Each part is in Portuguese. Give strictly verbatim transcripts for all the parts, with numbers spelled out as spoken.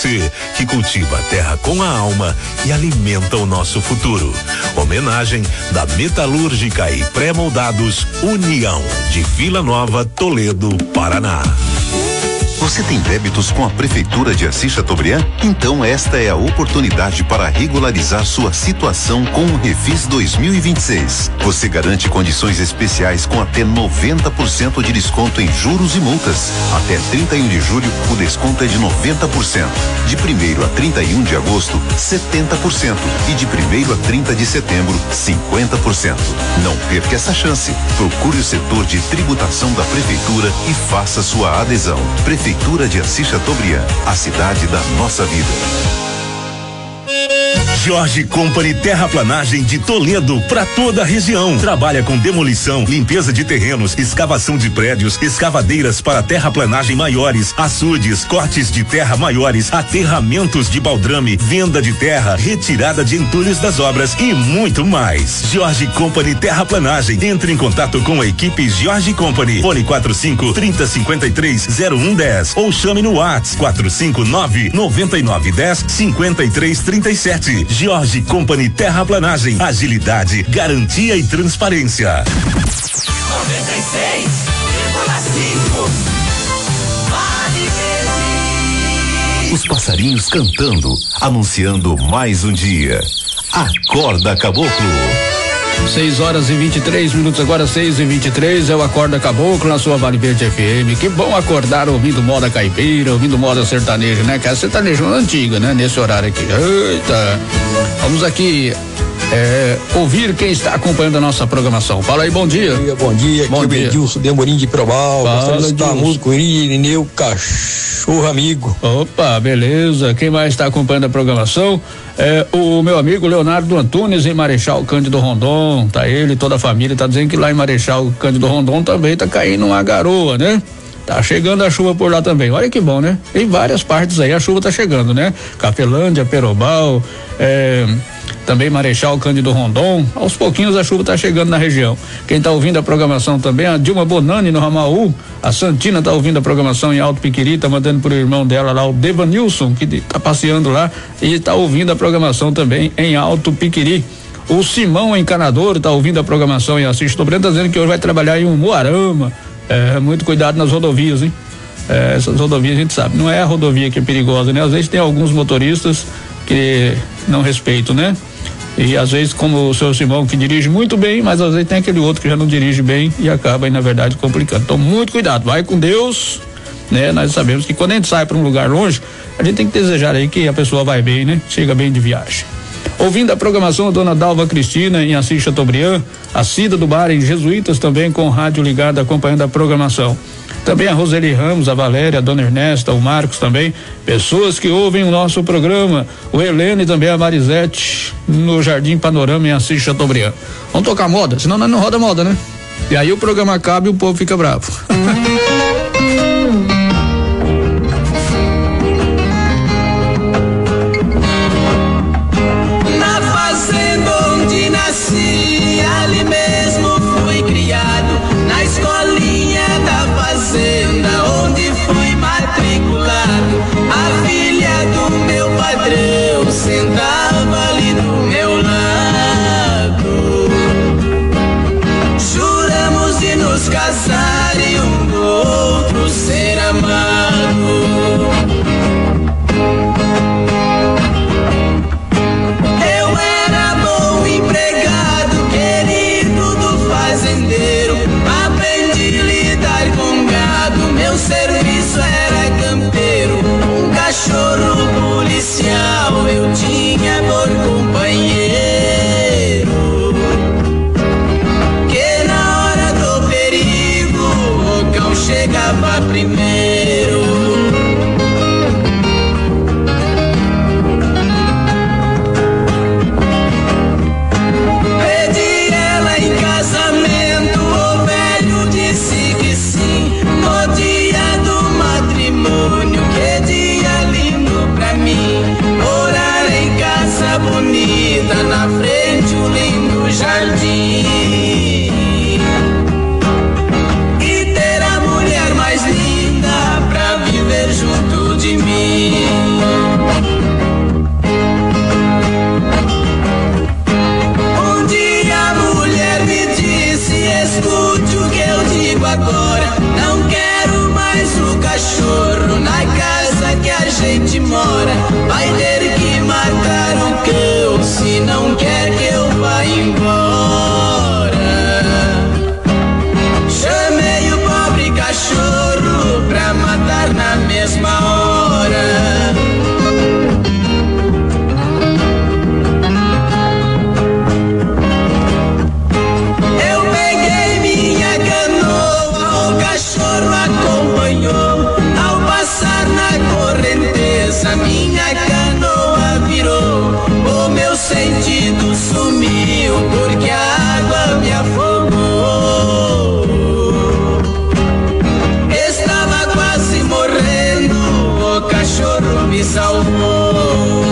que cultiva a terra com a alma e alimenta o nosso futuro. Homenagem da Metalúrgica e Pré-Moldados União, de Vila Nova, Toledo, Paraná. Você tem débitos com a Prefeitura de Assis Chateaubriand? Então esta é a oportunidade para regularizar sua situação com o Refis dois mil e vinte e seis. Você garante condições especiais com até noventa por cento de desconto em juros e multas. Até trinta e um de julho, o desconto é de noventa por cento. De primeiro a trinta e um de agosto, setenta por cento. E de primeiro a trinta de setembro, cinquenta por cento. Não perca essa chance. Procure o setor de tributação da Prefeitura e faça sua adesão. Prefeitura Prefeitura de Assis Chateaubriand, a cidade da nossa vida. Jorge Company Terraplanagem de Toledo para toda a região. Trabalha com demolição, limpeza de terrenos, escavação de prédios, escavadeiras para terraplanagem maiores, açudes, cortes de terra maiores, aterramentos de baldrame, venda de terra, retirada de entulhos das obras e muito mais. Jorge Company Terraplanagem. Entre em contato com a equipe Jorge Company. Fone quatro cinco, trinta, cinquenta e três, zero um dez ou chame no WhatsApp quatro cinco nove, noventa e nove, dez, cinquenta e três, trinta e sete. Jorge Company Terraplanagem, agilidade, garantia e transparência. noventa e seis vírgula cinco Os passarinhos cantando, anunciando mais um dia. Acorda, Caboclo. seis horas e vinte e três minutos, agora seis e vinte e três, é o Acorda Caboclo na sua Vale Verde F M. Que bom acordar ouvindo moda caipira, ouvindo moda sertaneja, né? Que é a sertaneja antiga, né? Nesse horário aqui. Eita! Vamos aqui é, ouvir quem está acompanhando a nossa programação. Fala aí, bom dia. Bom dia, bom dia. Bom aqui dia. é o Edilson Demorim de Probal. Fala, Gostaria da música Irineu Cachorro Amigo. Opa, beleza. Quem mais está acompanhando a programação? É o meu amigo Leonardo Antunes em Marechal Cândido Rondon. Tá ele, toda a família, tá dizendo que lá em Marechal Cândido Rondon também tá caindo uma garoa, né? Tá chegando a chuva por lá também. Olha que bom, né? Em várias partes aí a chuva tá chegando, né? Cafelândia, Perobal, é, também Marechal Cândido Rondon. Aos pouquinhos a chuva tá chegando na região. Quem tá ouvindo a programação também, a Dilma Bonani no Ramaú. A Santina tá ouvindo a programação em Alto Piquiri, tá mandando pro irmão dela lá, o Devanilson, que tá passeando lá e tá ouvindo a programação também em Alto Piquiri. O Simão Encanador tá ouvindo a programação em Assis Chateaubriand, tá dizendo que hoje vai trabalhar em Umuarama. É, muito cuidado nas rodovias, hein? É, essas rodovias a gente sabe, não é a rodovia que é perigosa, né? Às vezes tem alguns motoristas que não respeitam, né? E às vezes, como o seu Simão, que dirige muito bem, mas às vezes tem aquele outro que já não dirige bem e acaba aí, na verdade, complicando. Então, muito cuidado, vai com Deus, né? Nós sabemos que quando a gente sai para um lugar longe, a gente tem que desejar aí que a pessoa vai bem, né? Chega bem de viagem. Ouvindo a programação, a dona Dalva Cristina em Assis Chateaubriand, a Cida do Bar em Jesuítas também com o rádio ligado acompanhando a programação. Também a Roseli Ramos, a Valéria, a dona Ernesta, o Marcos também, pessoas que ouvem o nosso programa, o Helene e também a Marisete no Jardim Panorama em Assis Chateaubriand. Vamos tocar moda, senão nós não roda moda, né? E aí o programa acaba e o povo fica bravo. Ali mesmo fui criado, na escolinha da fazenda, onde fui matriculado. A filha do meu padrão sentava ali do meu lado. Juramos de nos casar e um do outro ser amado. Meu serviço era campeiro, um cachorro policial eu tinha por companheiro, que na hora do perigo o cão chegava primeiro. Pedi ela em casamento, o velho disse que sim. No dia do matrimônio, que dia lindo pra mim, morar em casa bonita. frente mora, vai ter que matar o cão se não quer que eu vá embora. Chamei o pobre cachorro pra matar na mesma hora. Eu peguei minha canoa, o cachorro acompanhou. Ao passar na correnteza, minha canoa virou. O meu sentido sumiu porque a água me afogou. Estava quase morrendo, o cachorro me salvou.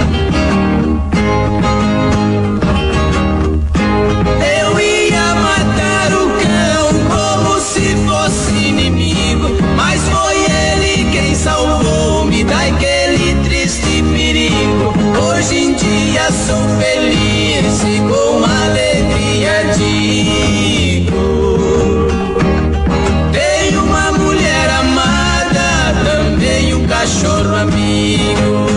Eu ia matar o cão como se fosse inimigo, mas foi ele quem salvou-me daquele triste perigo. Hoje em dia sou feliz e com alegria digo: tenho uma mulher amada, também um cachorro amigo.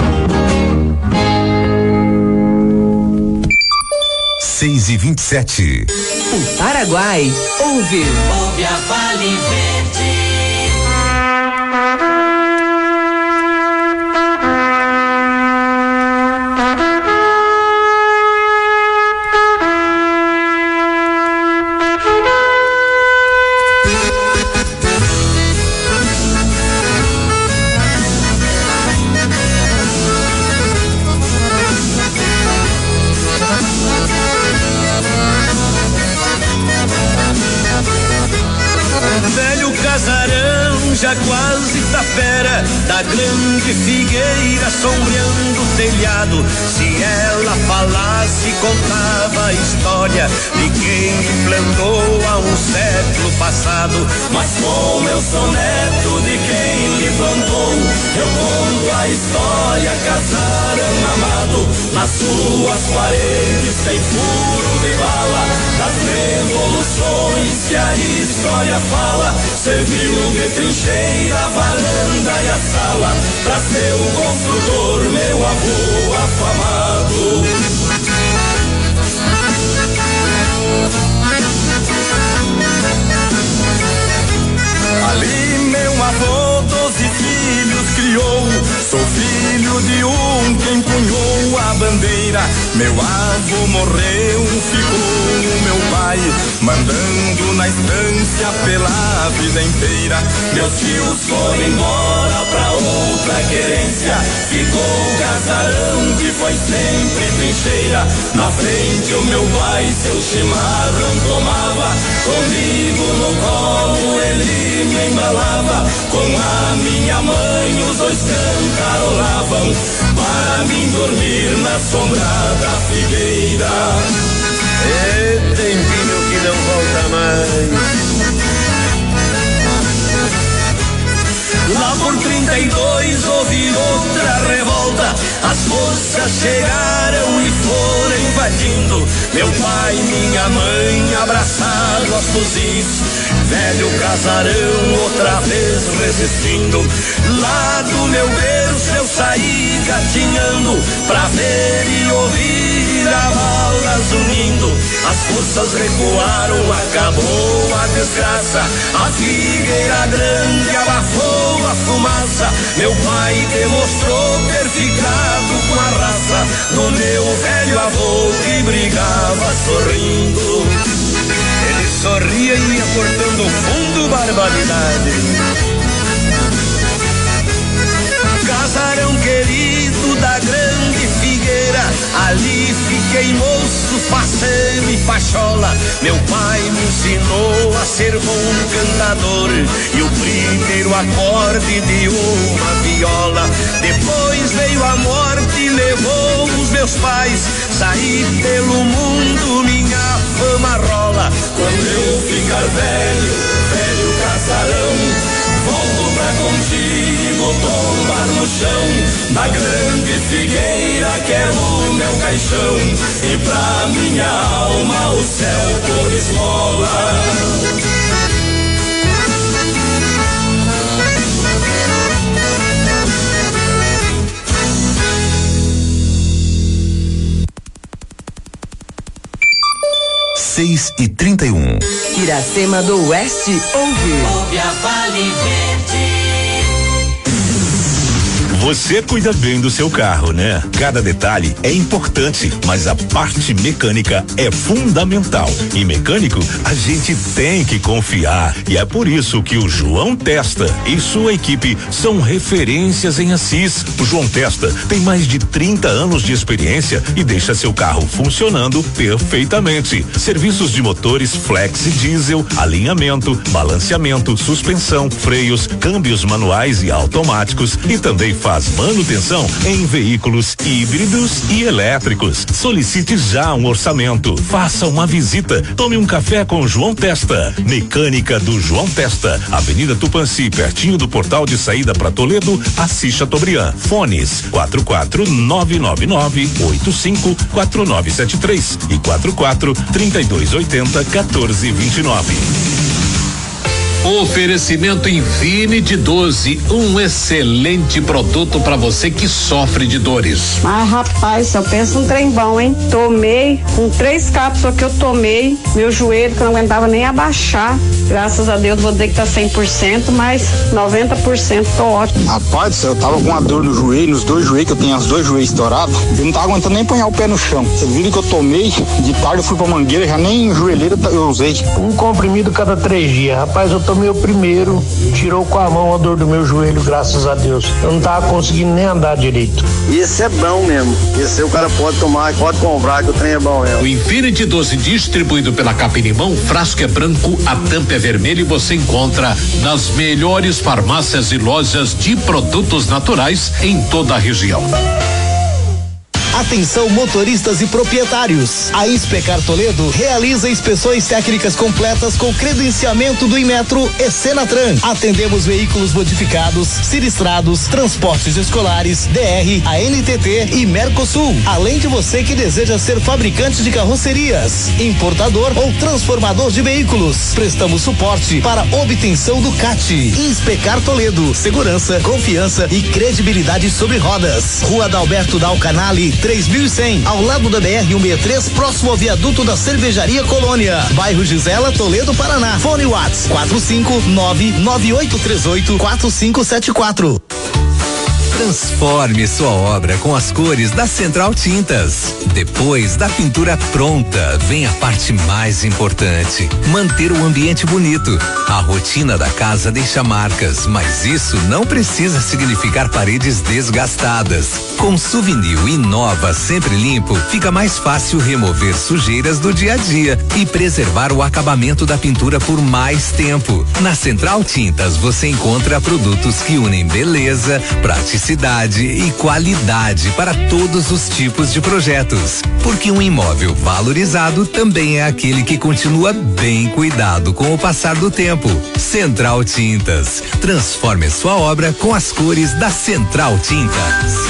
seis e vinte e sete. O Paraguai ouve. Ouve a Vale Verde. Velho casarão já quase tá fera, da grande figueira sombreando o telhado. Se ela falasse, contava a história de quem me plantou há um século passado. Mas como eu sou neto de quem lhe plantou, eu conto a história, casarão amado. Nas suas paredes tem furo de bala, das revoluções que a história fala. Serviu de trincheira, a varanda e a sala, pra seu construtor, meu avô afamado. Ali meu avô doze filhos criou, sou filho de um que empunhou a bandeira. Meu avô morreu, ficou o meu pai, mandando na estância pela vida inteira. Meus tios foram embora pra outra querência, ficou o casarão que foi sempre trincheira. Na frente o meu pai seu chimarrão tomava, comigo no colo ele me embalava. Com a minha mãe os dois cantarolavam, para mim dormir na sombra da figueira. É tempinho que não volta mais. Lá por trinta e dois houve outra revolta, as forças chegaram e foram invadindo. Meu pai e minha mãe abraçados aos fuzis, velho casarão outra vez resistindo. Lá do meu berço eu saí gatinhando, pra ver e ouvir a balas unindo. As forças recuaram, acabou a desgraça, a figueira grande abafou a fumaça. Meu pai demonstrou ter ficado com a raça do meu velho avô que brigava sorrindo. Ele sorria e ia cortando fundo, barbaridade. Casarão querido da grande figueira, ali fiquei moço, faceiro e pachola. Meu pai me ensinou a ser bom cantador e o primeiro acorde de uma viola. Depois veio a morte e levou os meus pais, saí pelo mundo, minha fama rola. Quando eu ficar velho, velho casarão, volto pra contigo tombar no chão da grande figueira que é o meu caixão, e pra minha alma o céu por esmola. seis e trinta e um. Iracema do Oeste ouve. Ouve a Vale Verde. Você cuida bem do seu carro, né? Cada detalhe é importante, mas a parte mecânica é fundamental. Em mecânico, a gente tem que confiar. E é por isso que o João Testa e sua equipe são referências em Assis. O João Testa tem mais de trinta anos de experiência e deixa seu carro funcionando perfeitamente. Serviços de motores flex e diesel, alinhamento, balanceamento, suspensão, freios, câmbios manuais e automáticos e também faz Faz manutenção em veículos híbridos e elétricos. Solicite já um orçamento. Faça uma visita. Tome um café com João Testa. Mecânica do João Testa. Avenida Tupanci, pertinho do portal de saída para Toledo, Assis Chateaubriand. Fones quatro quatro nove nove nove oito cinco quatro nove sete três e quatro quatro trinta e dois oitenta quatorze vinte e nove. Oferecimento Infinity doze, um excelente produto para você que sofre de dores. Mas rapaz, só pensa um trem bom, hein? Tomei, com três cápsulas que eu tomei, meu joelho que eu não aguentava nem abaixar. Graças a Deus vou dizer que tá cem por cento, mas noventa por cento tô ótimo. Rapaz, eu tava com uma dor no joelho, nos dois joelhos, que eu tenho os dois joelhos estourados. Eu não tava aguentando nem apanhar o pé no chão. Vocês viram que eu tomei, de tarde eu fui pra mangueira, já nem joelheira eu usei. Um comprimido cada três dias. Rapaz, eu tomei o primeiro, tirou com a mão a dor do meu joelho, graças a Deus. Eu não tava conseguindo nem andar direito. Esse é bom mesmo. Esse aí o cara pode tomar, pode comprar, que o trem é bom mesmo. O Infinity doze, distribuído pela Capirimão, frasco é branco, a tampa é vermelha e você encontra nas melhores farmácias e lojas de produtos naturais em toda a região. Atenção motoristas e proprietários. A Inspecar Toledo realiza inspeções técnicas completas com credenciamento do Inmetro e Senatran. Atendemos veículos modificados, sinistrados, transportes escolares, D R, A N T T e Mercosul. Além de você que deseja ser fabricante de carrocerias, importador ou transformador de veículos. Prestamos suporte para obtenção do C A T. Inspecar Toledo. Segurança, confiança e credibilidade sobre rodas. Rua Dalberto Dal Canale, três mil e cem, ao lado da B R cento e sessenta e três, próximo ao viaduto da Cervejaria Colônia, bairro Gisela, Toledo, Paraná. Fone WhatsApp quatro cinco nove nove oito três oito quatro cinco sete quatro. Transforme sua obra com as cores da Central Tintas. Depois da pintura pronta, vem a parte mais importante: manter o ambiente bonito. A rotina da casa deixa marcas, mas isso não precisa significar paredes desgastadas. Com Souvenir e Nova Sempre Limpo, fica mais fácil remover sujeiras do dia a dia e preservar o acabamento da pintura por mais tempo. Na Central Tintas você encontra produtos que unem beleza, praticidade e qualidade para todos os tipos de projetos. Porque um imóvel valorizado também é aquele que continua bem cuidado com o passar do tempo. Central Tintas. Transforme sua obra com as cores da Central Tintas.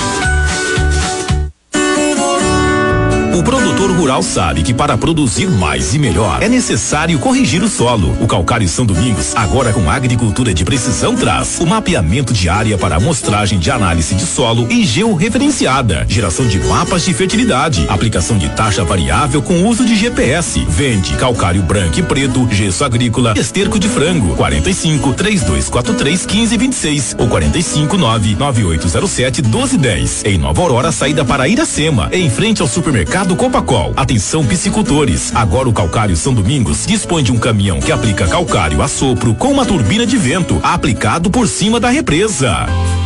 O produtor rural sabe que para produzir mais e melhor é necessário corrigir o solo. O Calcário São Domingos, agora com agricultura de precisão, traz o mapeamento de área para amostragem de análise de solo e georreferenciada, geração de mapas de fertilidade, aplicação de taxa variável com uso de G P S. Vende calcário branco e preto, gesso agrícola, esterco de frango. quarenta e cinco, três dois quatro três, quinze vinte e seis ou quarenta e cinco, nove nove oito zero sete, doze dez. Em Nova Aurora, saída para Iracema, em frente ao supermercado Copacol. Atenção piscicultores, agora o Calcário São Domingos dispõe de um caminhão que aplica calcário a sopro com uma turbina de vento aplicado por cima da represa.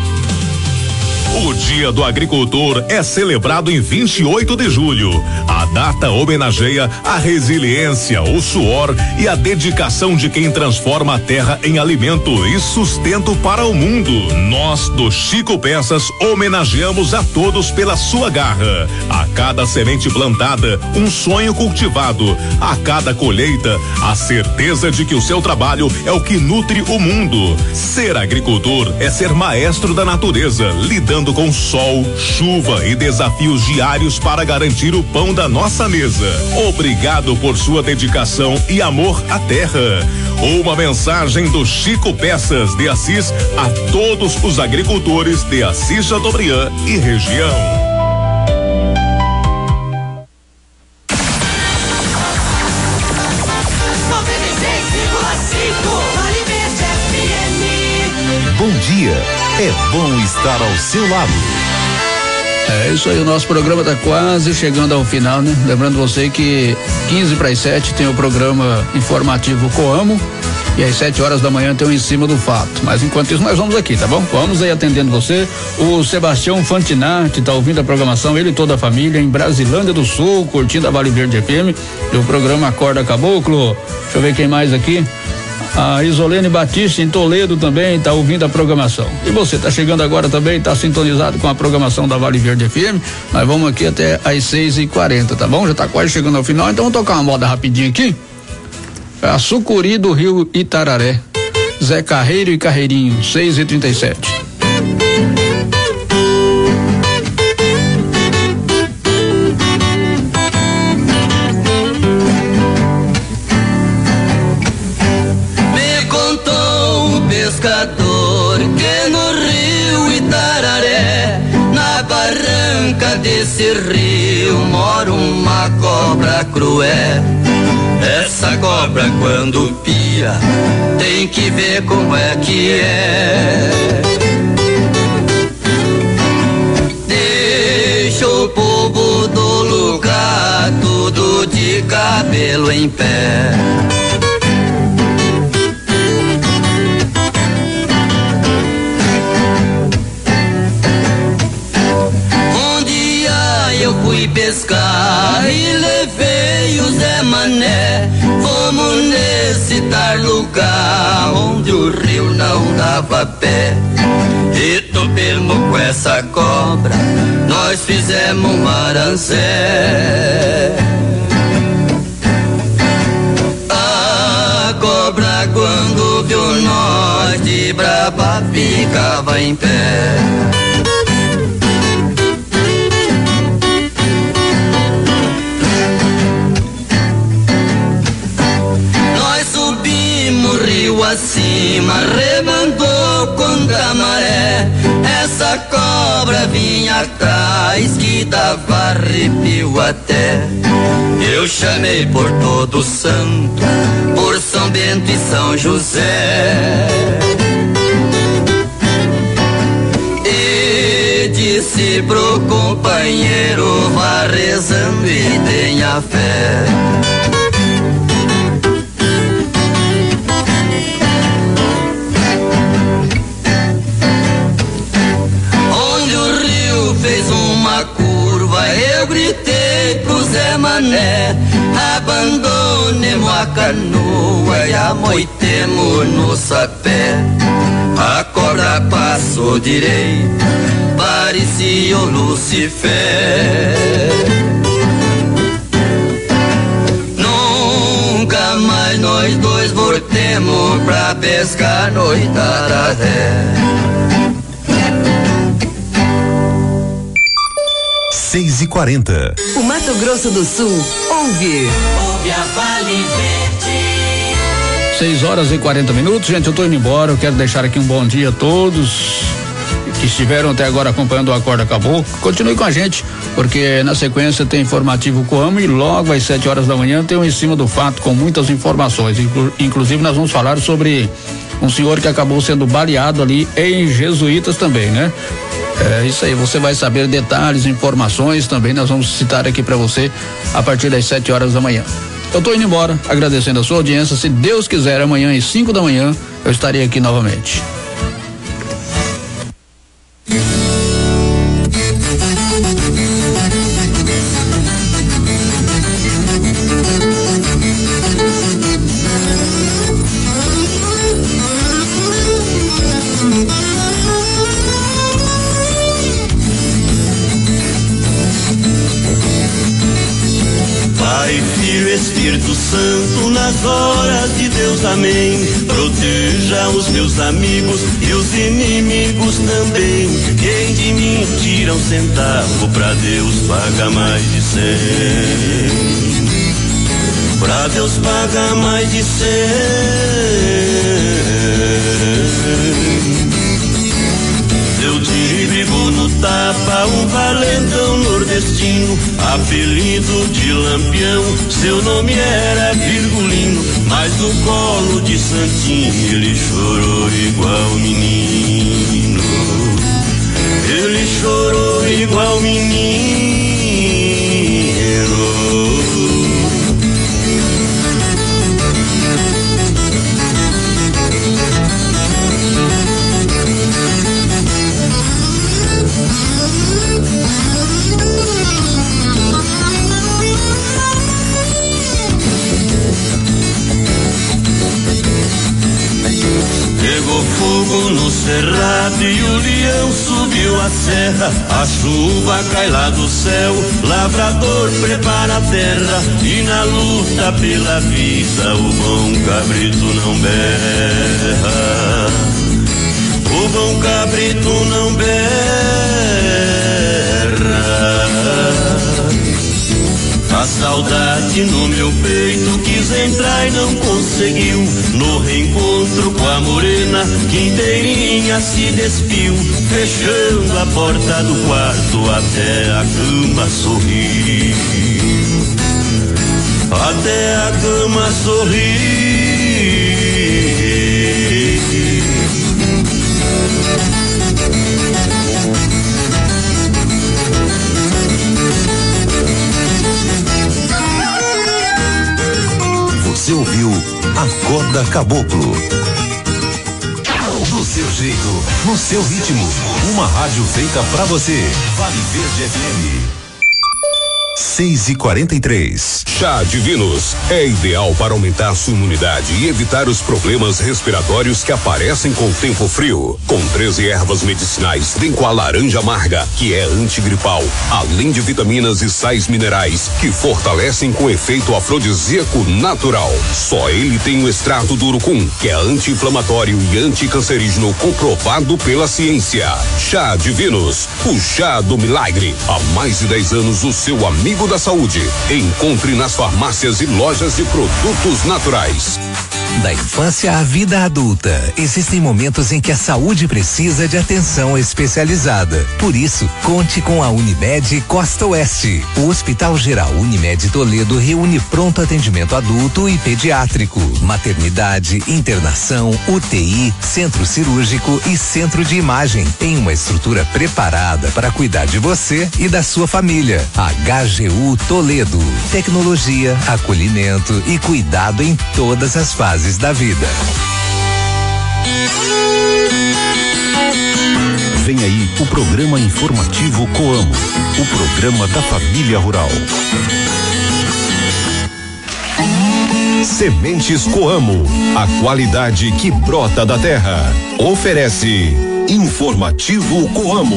O Dia do Agricultor é celebrado em vinte e oito de julho. A data homenageia a resiliência, o suor e a dedicação de quem transforma a terra em alimento e sustento para o mundo. Nós, do Chico Peças, homenageamos a todos pela sua garra. A cada semente plantada, um sonho cultivado. A cada colheita, a certeza de que o seu trabalho é o que nutre o mundo. Ser agricultor é ser maestro da natureza, lidando com sol, chuva e desafios diários para garantir o pão da nossa mesa. Obrigado por sua dedicação e amor à terra. Uma mensagem do Chico Peças de Assis a todos os agricultores de Assis Chateaubriand e região. dia. É bom estar ao seu lado. É isso aí, o nosso programa tá quase chegando ao final, né? Lembrando você que quinze para as sete tem o programa informativo Coamo e às sete horas da manhã tem o Em Cima do Fato. Mas enquanto isso nós vamos aqui, tá bom? Vamos aí atendendo você. O Sebastião Fantinati tá ouvindo a programação, ele e toda a família em Brasilândia do Sul, curtindo a Vale Verde F M e o programa Acorda Caboclo. Deixa eu ver quem mais aqui. A Isolene Batista em Toledo também está ouvindo a programação. E você está chegando agora também, está sintonizado com a programação da Vale Verde F M. Nós vamos aqui até às seis e quarenta, tá bom? Já está quase chegando ao final, então vamos tocar uma moda rapidinho aqui. A Sucuri do Rio Itararé. Zé Carreiro e Carreirinho, seis e trinta e sete. Pescador que no rio Itararé, na barranca desse rio, mora uma cobra cruel. Essa cobra quando pia, tem que ver como é que é. Deixa o povo do lugar tudo de cabelo em pé. Pescar e levei o Zé Mané. Fomos nesse tal lugar onde o rio não dava pé. E topemos com essa cobra, nós fizemos um arancé. A cobra quando viu nós de brava ficava em pé. Acima, remandou contra a maré. Essa cobra vinha atrás que dava arrepio até. Eu chamei por todo santo, por São Bento e São José, e disse pro companheiro: vá rezando e tenha fé. Eu gritei pro Zé Mané: abandonemos a canoa e amoitemos no sapé. A cobra passou direito, parecia o Lucifer. Nunca mais nós dois voltemos pra pescar no Itararé. seis e quarenta. O Mato Grosso do Sul ouve. Ouve a Vale Verde. seis horas e quarenta minutos, gente, eu tô indo embora, eu quero deixar aqui um bom dia a todos que estiveram até agora acompanhando o Acorda Caboclo. Continue com a gente, porque na sequência tem informativo Coamo e logo às sete horas da manhã tem o Em Cima do Fato com muitas informações. Inclu- inclusive nós vamos falar sobre um senhor que acabou sendo baleado ali em Jesuítas também, né? É isso aí, você vai saber detalhes, informações também, nós vamos citar aqui para você a partir das sete horas da manhã. Eu tô indo embora, agradecendo a sua audiência. Se Deus quiser, amanhã às cinco da manhã eu estarei aqui novamente. Espírito Santo, nas horas de Deus, amém. Proteja os meus amigos e os inimigos também. Quem de mim tira um centavo, pra Deus paga mais de cem. Pra Deus paga mais de cem. Eu te brigo no tapa, um valentão nordestino, apelido de Lampião, seu nome era Virgulino, mas no colo de Santinho ele chorou igual menino, ele chorou igual menino. Pegou fogo no cerrado e o leão subiu a serra, a chuva cai lá do céu, lavrador prepara a terra e na luta pela vida o bom cabrito não berra, o bom cabrito não berra. A saudade no meu peito quis entrar e não conseguiu, no reencontro com a morena que inteirinha se despiu, fechando a porta do quarto até a cama sorrir, até a cama sorrir. Você ouviu Acorda Caboclo. Do seu jeito, no seu ritmo. Uma rádio feita pra você. Vale Verde F M. seis e quarenta e três. Chá Divinos é ideal para aumentar sua imunidade e evitar os problemas respiratórios que aparecem com o tempo frio. Com treze ervas medicinais, vem com a laranja amarga, que é antigripal, além de vitaminas e sais minerais que fortalecem com efeito afrodisíaco natural. Só ele tem o extrato do urucum, que é anti-inflamatório e anticancerígeno comprovado pela ciência. Chá Divinos, o chá do milagre. Há mais de dez anos, o seu amigo da saúde. Encontre nas farmácias e lojas de produtos naturais. Da infância à vida adulta, existem momentos em que a saúde precisa de atenção especializada. Por isso, conte com a Unimed Costa Oeste. O Hospital Geral Unimed Toledo reúne pronto atendimento adulto e pediátrico, maternidade, internação, U T I, centro cirúrgico e centro de imagem, em uma estrutura preparada para cuidar de você e da sua família. H G U Toledo. Tecnologia, acolhimento e cuidado em todas as fases da vida. Vem aí o programa informativo Coamo, o programa da família rural. Sementes Coamo, a qualidade que brota da terra. Oferece Informativo Coamo.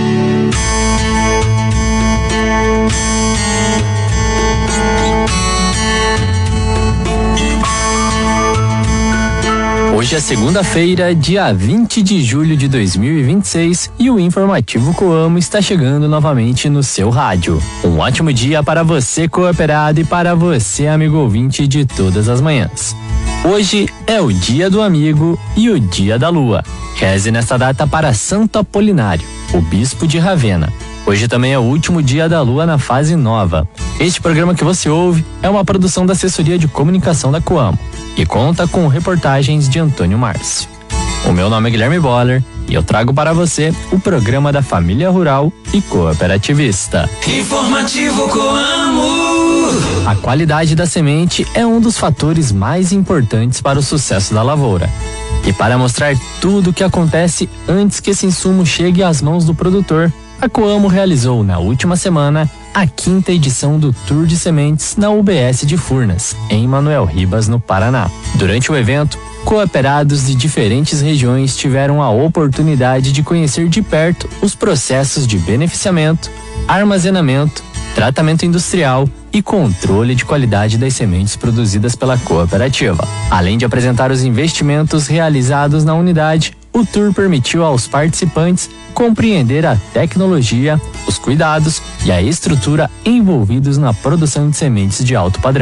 Hoje é segunda-feira, dia vinte de julho de dois mil e vinte e seis, e o Informativo Coamo está chegando novamente no seu rádio. Um ótimo dia para você, cooperado, e para você, amigo ouvinte de todas as manhãs. Hoje é o dia do amigo e o dia da lua. Reze nesta data para Santo Apolinário, o bispo de Ravenna. Hoje também é o último dia da lua na fase nova. Este programa que você ouve é uma produção da Assessoria de Comunicação da Coamo e conta com reportagens de Antônio Márcio. O meu nome é Guilherme Boller e eu trago para você o programa da família rural e cooperativista. Informativo Coamo. A qualidade da semente é um dos fatores mais importantes para o sucesso da lavoura. E para mostrar tudo o que acontece antes que esse insumo chegue às mãos do produtor, a Coamo realizou na última semana a quinta edição do Tour de Sementes na U B S de Furnas, em Manoel Ribas, no Paraná. Durante o evento, cooperados de diferentes regiões tiveram a oportunidade de conhecer de perto os processos de beneficiamento, armazenamento, tratamento industrial e controle de qualidade das sementes produzidas pela cooperativa. Além de apresentar os investimentos realizados na unidade, o tour permitiu aos participantes compreender a tecnologia, os cuidados e a estrutura envolvidos na produção de sementes de alto padrão.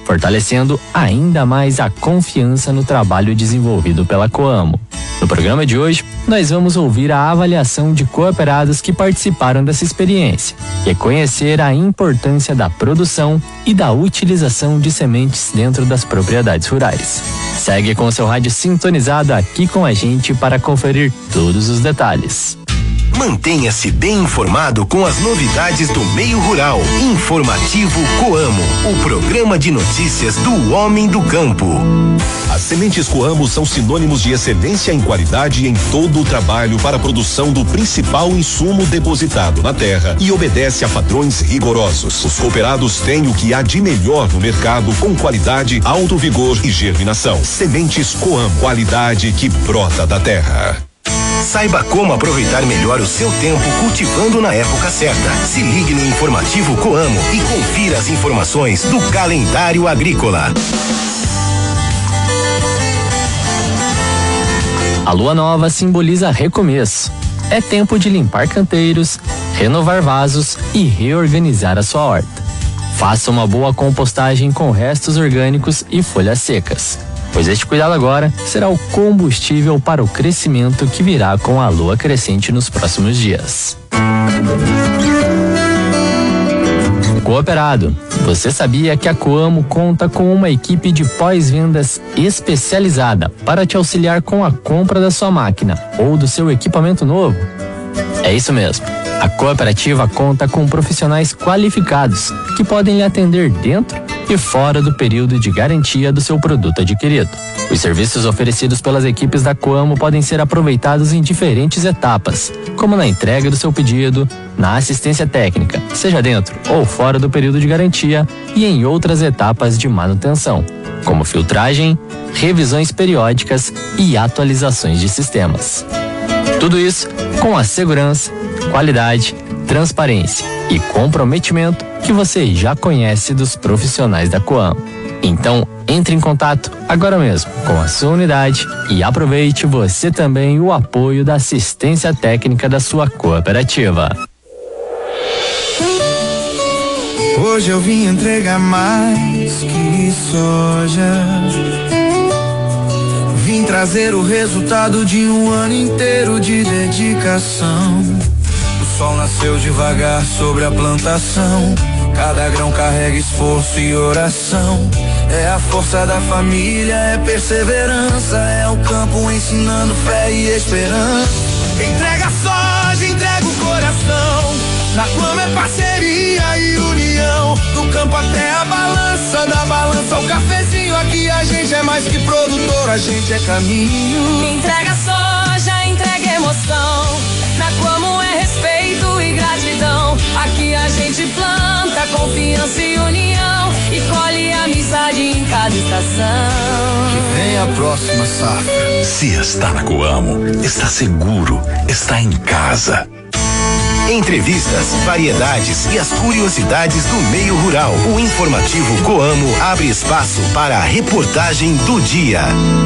fortalecendo ainda mais a confiança no trabalho desenvolvido pela Coamo. No programa de hoje, nós vamos ouvir a avaliação de cooperados que participaram dessa experiência e conhecer a importância da produção e da utilização de sementes dentro das propriedades rurais. Segue com o seu rádio sintonizado aqui com a gente para conferir todos os detalhes. Mantenha-se bem informado com as novidades do meio rural. Informativo Coamo, o programa de notícias do homem do campo. As sementes Coamo são sinônimos de excelência em qualidade em todo o trabalho para a produção do principal insumo depositado na terra e obedece a padrões rigorosos. Os cooperados têm o que há de melhor no mercado com qualidade, alto vigor e germinação. Sementes Coamo, qualidade que brota da terra. Saiba como aproveitar melhor o seu tempo cultivando na época certa. Se ligue no Informativo Coamo e confira as informações do calendário agrícola. A lua nova simboliza recomeço. É tempo de limpar canteiros, renovar vasos e reorganizar a sua horta. Faça uma boa compostagem com restos orgânicos e folhas secas, pois este cuidado agora será o combustível para o crescimento que virá com a lua crescente nos próximos dias. Cooperado, você sabia que a Coamo conta com uma equipe de pós-vendas especializada para te auxiliar com a compra da sua máquina ou do seu equipamento novo? É isso mesmo. A cooperativa conta com profissionais qualificados que podem lhe atender dentro e fora do período de garantia do seu produto adquirido. Os serviços oferecidos pelas equipes da Coamo podem ser aproveitados em diferentes etapas, como na entrega do seu pedido, na assistência técnica, seja dentro ou fora do período de garantia, e em outras etapas de manutenção, como filtragem, revisões periódicas e atualizações de sistemas. Tudo isso com a segurança, qualidade, transparência e comprometimento que você já conhece dos profissionais da Coamo. Então, entre em contato agora mesmo com a sua unidade e aproveite você também o apoio da assistência técnica da sua cooperativa. Hoje eu vim entregar mais que soja. Vim trazer o resultado de um ano inteiro de dedicação. O sol nasceu devagar sobre a plantação. Cada grão carrega esforço e oração. É a força da família, é perseverança. É o campo ensinando fé e esperança. Entrega a soja, entrega o coração. Na Coamo é parceria e união. Do campo até a balança, da balança ao cafezinho. Aqui a gente é mais que produtor, a gente é caminho. Entrega soja, entrega emoção. Na Coamo é respeito e gratidão. Aqui a gente planta confiança e união e colhe amizade em cada estação. Que vem a próxima safra. Se está na Coamo, está seguro, está em casa. Entrevistas, variedades e as curiosidades do meio rural. O Informativo Coamo abre espaço para a reportagem do dia.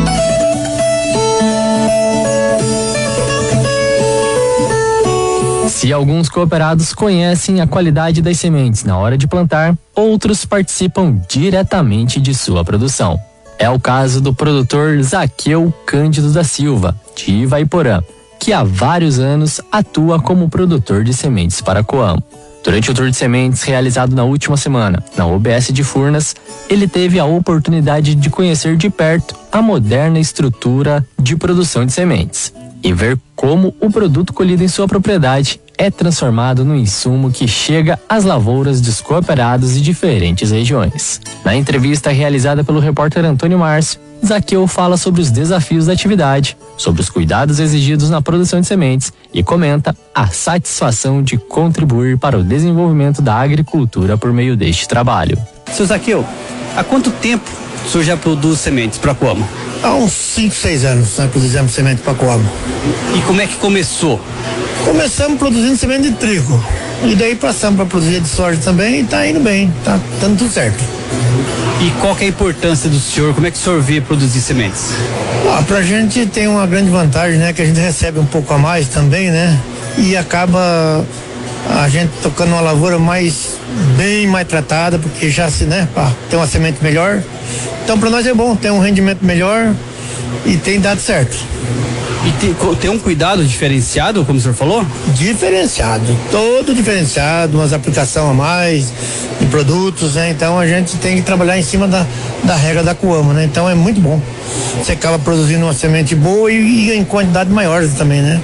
Se alguns cooperados conhecem a qualidade das sementes na hora de plantar, outros participam diretamente de sua produção. É o caso do produtor Zaqueu Cândido da Silva, de Ivaiporã, que há vários anos atua como produtor de sementes para a Coamo. Durante o tour de sementes realizado na última semana, na U B S de Furnas, ele teve a oportunidade de conhecer de perto a moderna estrutura de produção de sementes e ver como o produto colhido em sua propriedade é transformado no insumo que chega às lavouras dos cooperados de diferentes regiões. Na entrevista realizada pelo repórter Antônio Márcio, Zaqueu fala sobre os desafios da atividade, sobre os cuidados exigidos na produção de sementes e comenta a satisfação de contribuir para o desenvolvimento da agricultura por meio deste trabalho. Seu Zaqueu, há quanto tempo o senhor já produz sementes para a Coamo? Há uns cinco, seis anos nós produzimos semente para a Coamo. E como é que começou? Começamos produzindo semente de trigo. E daí passamos para produzir de soja também e está indo bem, está dando tudo certo. E qual que é a importância do senhor? Como é que o senhor vê produzir sementes? Ah, pra gente tem uma grande vantagem, né? Que a gente recebe um pouco a mais também, né? E acaba a gente tocando uma lavoura mais, bem mais tratada, porque já se, né, pá, tem uma semente melhor. Então para nós é bom, tem um rendimento melhor e tem dado certo. E tem, tem um cuidado diferenciado, como o senhor falou? Diferenciado, todo diferenciado, umas aplicações a mais de produtos, né? Então a gente tem que trabalhar em cima da, da regra da Coamo, né? Então é muito bom. Você acaba produzindo uma semente boa e, e em quantidade maiores também, né?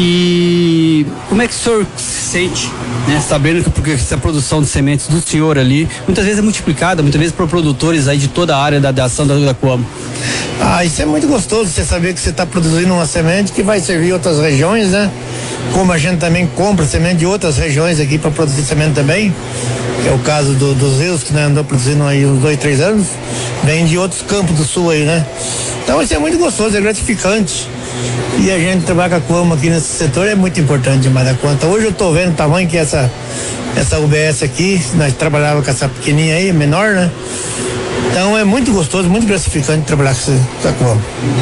E como é que o senhor se sente, né? Sabendo que porque essa produção de sementes do senhor ali, muitas vezes é multiplicada, muitas vezes por produtores aí de toda a área da, da ação da, da Coamo. Ah, isso é muito gostoso, você saber que você está produzindo uma semente que vai servir outras regiões, né? Como a gente também compra semente de outras regiões aqui para produzir semente também, que é o caso do, dos rios, que né, andou produzindo aí uns dois, três anos, vem de outros campos do sul aí, né? Então isso é muito gostoso, é gratificante. E a gente trabalhar com a Coamo aqui nesse setor é muito importante demais da conta. Hoje eu tô vendo o tamanho que essa, essa U B S aqui, nós trabalhávamos com essa pequenininha aí, menor, né? Então é muito gostoso, muito gratificante trabalhar com essa Coamo.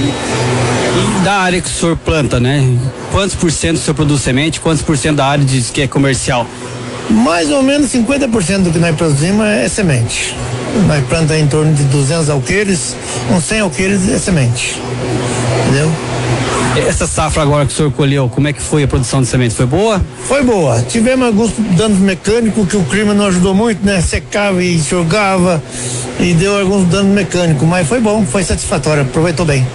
E da área que o senhor planta, né? Quantos por cento o senhor produz semente, quantos por cento da área diz que é comercial? Mais ou menos cinquenta por cento do que nós produzimos é semente. Nós plantamos em torno de duzentos alqueires, uns cem alqueires é semente. Entendeu? Essa safra agora que o senhor colheu, como é que foi a produção de semente? Foi boa? Foi boa. Tivemos alguns danos mecânicos que o clima não ajudou muito, né? Secava e enxugava e deu alguns danos mecânicos, mas foi bom, foi satisfatório, aproveitou bem.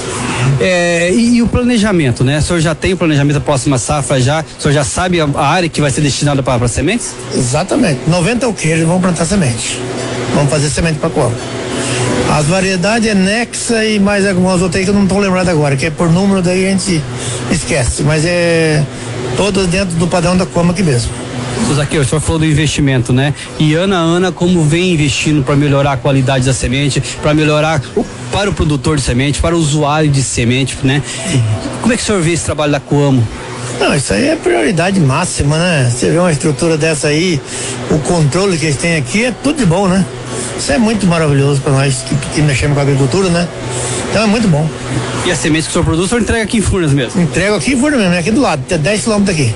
É, e, e o planejamento, né? O senhor já tem o planejamento da próxima safra já? O senhor já sabe a, a área que vai ser destinada para sementes? Exatamente. noventa alqueires vão plantar semente. Vamos fazer semente para Coamo. As variedades é Nexa e mais algumas outras aí que eu não estou lembrado agora, que é por número, daí a gente esquece, mas é todas dentro do padrão da Coamo aqui mesmo. Zaqueu, o senhor falou do investimento, né? E ano a ano, como vem investindo para melhorar a qualidade da semente, para melhorar o, para o produtor de semente, para o usuário de semente, né? Como é que o senhor vê esse trabalho da Coamo? Não, isso aí é prioridade máxima, né? Você vê uma estrutura dessa aí, o controle que eles têm aqui é tudo de bom, né? Isso é muito maravilhoso para nós que, que mexemos com a agricultura, né? Então é muito bom. E as sementes que o senhor produz, o senhor entrega aqui em Furnas mesmo? Entrego aqui em Furnas mesmo, é aqui do lado, tem dez quilômetros daqui.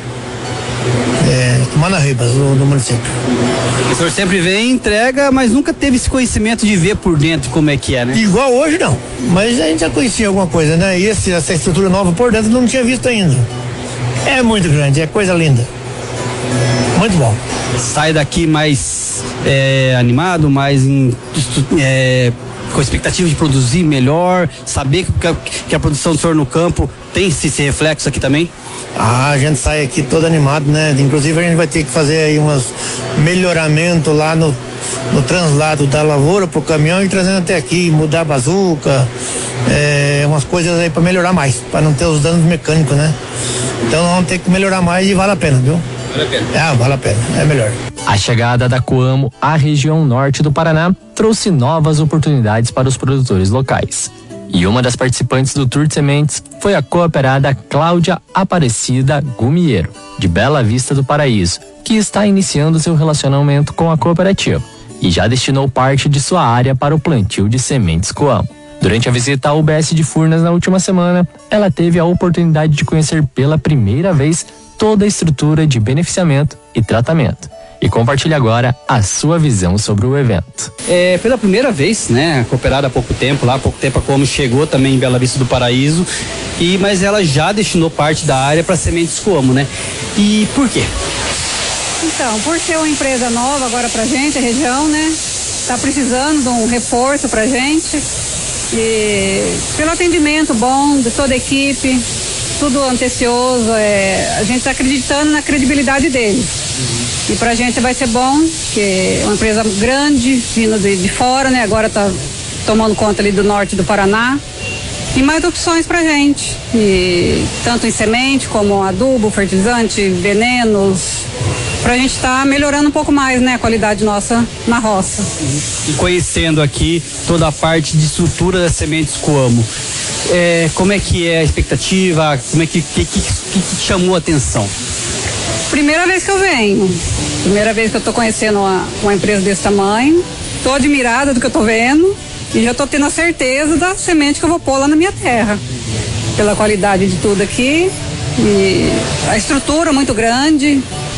É, Manarribas, do, do município. O senhor sempre vem, entrega, mas nunca teve esse conhecimento de ver por dentro como é que é, né? Igual hoje não, mas a gente já conhecia alguma coisa, né? E esse, essa estrutura nova por dentro não tinha visto ainda. É muito grande, é coisa linda. Muito bom. Sai daqui mais é, animado, mais em, é, com expectativa de produzir melhor, saber que a, que a produção do senhor no campo tem esse, esse reflexo aqui também? Ah, a gente sai aqui todo animado, né? Inclusive a gente vai ter que fazer aí umas melhoramento lá no, no translado da lavoura pro caminhão e trazendo até aqui, mudar a bazuca, é, umas coisas aí para melhorar mais, para não ter os danos mecânicos, né? Então nós vamos ter que melhorar mais e vale a pena, viu? Vale a pena. É, vale a pena, é melhor. A chegada da Coamo à região norte do Paraná trouxe novas oportunidades para os produtores locais. E uma das participantes do Tour de Sementes foi a cooperada Cláudia Aparecida Gumiero, de Bela Vista do Paraíso, que está iniciando seu relacionamento com a cooperativa e já destinou parte de sua área para o plantio de sementes Coamo. Durante a visita à U B S de Furnas na última semana, ela teve a oportunidade de conhecer pela primeira vez toda a estrutura de beneficiamento e tratamento. E compartilha agora a sua visão sobre o evento. É, pela primeira vez, né, cooperada há pouco tempo, lá há pouco tempo a Coamo chegou também em Bela Vista do Paraíso, e, mas ela já destinou parte da área para sementes Coamo, né? E por quê? Então, por ser uma empresa nova agora pra gente, a região, né? Tá precisando de um reforço pra gente. E pelo atendimento bom de toda a equipe, tudo antecioso, é, a gente está acreditando na credibilidade deles. Uhum. E pra gente vai ser bom, porque é uma empresa grande, vindo de, de fora, né? Agora tá tomando conta ali do norte do Paraná. E mais opções pra gente. E tanto em semente como adubo, fertilizante, venenos, pra gente estar tá melhorando um pouco mais, né, a qualidade nossa na roça. E conhecendo aqui toda a parte de estrutura das sementes Coamo, é, como é que é a expectativa, como é que que, que, que que chamou a atenção? Primeira vez que eu venho, primeira vez que eu tô conhecendo uma, uma empresa desse tamanho, tô admirada do que eu tô vendo e já tô tendo a certeza da semente que eu vou pôr lá na minha terra, pela qualidade de tudo aqui e a estrutura muito grande.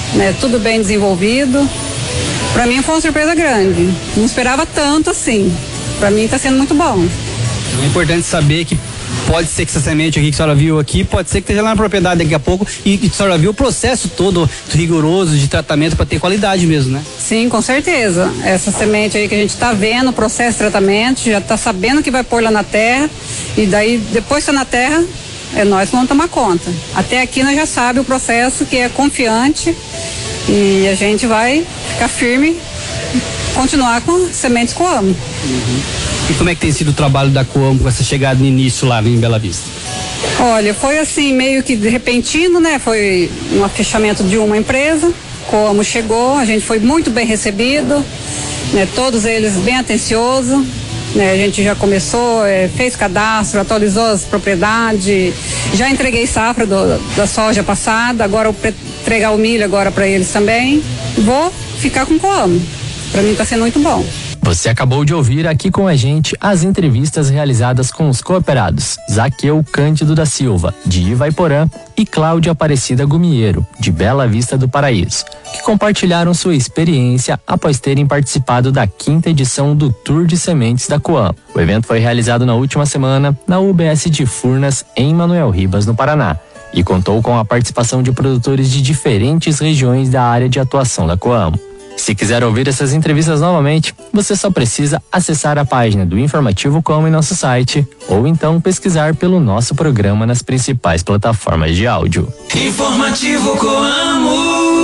né? Tudo bem desenvolvido. Para mim foi uma surpresa grande. Não esperava tanto assim. Para mim está sendo muito bom. É importante saber que pode ser que essa semente aqui que a senhora viu aqui, pode ser que esteja lá na propriedade daqui a pouco e que a senhora viu o processo todo rigoroso de tratamento para ter qualidade mesmo, né? Sim, com certeza. Essa semente aí que a gente está vendo, o processo de tratamento, já está sabendo que vai pôr lá na terra e daí depois que está na terra, é nós que vamos tomar conta. Até aqui nós já sabe o processo, que é confiante e a gente vai ficar firme, continuar com sementes Coamo. Uhum. E como é que tem sido o trabalho da Coamo com essa chegada no início lá em Bela Vista? Olha, foi assim meio que de repentino, né? Foi um fechamento de uma empresa, Coamo chegou, a gente foi muito bem recebido, né? Todos eles bem atenciosos, né? A gente já começou, é, fez cadastro, atualizou as propriedades, já entreguei safra do, da soja passada, agora eu vou entregar o milho agora para eles também. Vou ficar com Coamo, para mim está sendo muito bom. Você acabou de ouvir aqui com a gente as entrevistas realizadas com os cooperados Zaqueu Cândido da Silva, de Ivaiporã, e Cláudia Aparecida Gumiero, de Bela Vista do Paraíso, que compartilharam sua experiência após terem participado da quinta edição do Tour de Sementes da Coamo. O evento foi realizado na última semana na U B S de Furnas, em Manoel Ribas, no Paraná, e contou com a participação de produtores de diferentes regiões da área de atuação da Coamo. Se quiser ouvir essas entrevistas novamente, você só precisa acessar a página do Informativo Coamo em nosso site ou então pesquisar pelo nosso programa nas principais plataformas de áudio. Informativo Coamo.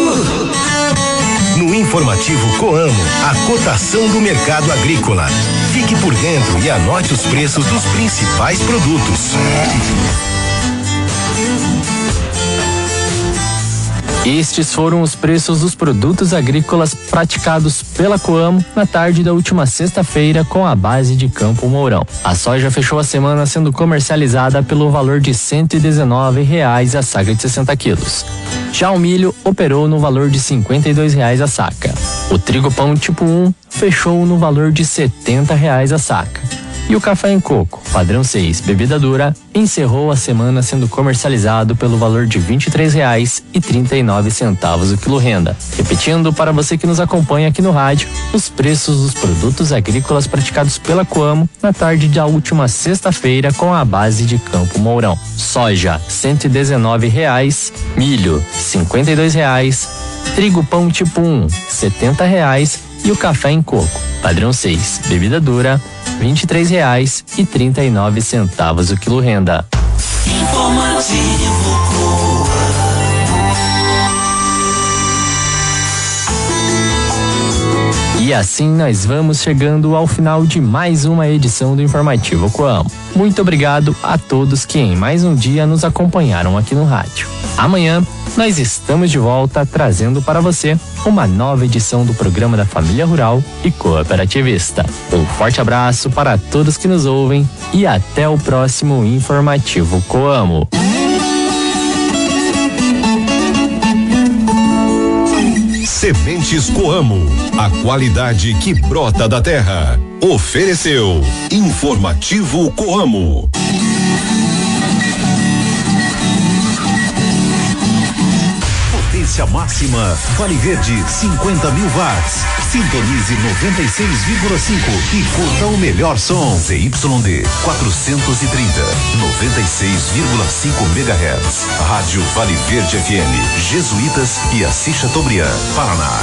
No Informativo Coamo, a cotação do mercado agrícola. Fique por dentro e anote os preços dos principais produtos. Estes foram os preços dos produtos agrícolas praticados pela Coamo na tarde da última sexta-feira com a base de Campo Mourão. A soja fechou a semana sendo comercializada pelo valor de cento e dezenove reais a saca de sessenta quilos. Já o milho operou no valor de cinquenta e dois reais a saca. O trigo pão tipo um fechou no valor de setenta reais a saca. E o café em coco, padrão seis, bebida dura, encerrou a semana sendo comercializado pelo valor de vinte e três reais e trinta e nove centavos o quilo renda. Repetindo para você que nos acompanha aqui no rádio, os preços dos produtos agrícolas praticados pela Coamo na tarde da última sexta-feira com a base de Campo Mourão. Soja, cento e dezenove reais, milho, cinquenta e dois reais, trigo pão tipo um, setenta reais e o café em coco, padrão seis, bebida dura, vinte e três reais e trinta e nove centavos o quilo renda. Informativo E assim nós vamos chegando ao final de mais uma edição do Informativo Coamo. Muito obrigado a todos que em mais um dia nos acompanharam aqui no rádio. Amanhã nós estamos de volta trazendo para você uma nova edição do programa da Família Rural e Cooperativista. Um forte abraço para todos que nos ouvem e até o próximo Informativo Coamo. Sementes Coamo, a qualidade que brota da terra. Ofereceu Informativo Coamo. Potência máxima, Vale Verde, cinquenta mil watts. Sintonize noventa e seis vírgula cinco e curta o melhor som. Z Y D quatrocentos e trinta, noventa e seis vírgula cinco megahertz. Rádio Vale Verde F M, Jesuítas e Assis Chateaubriand, Paraná.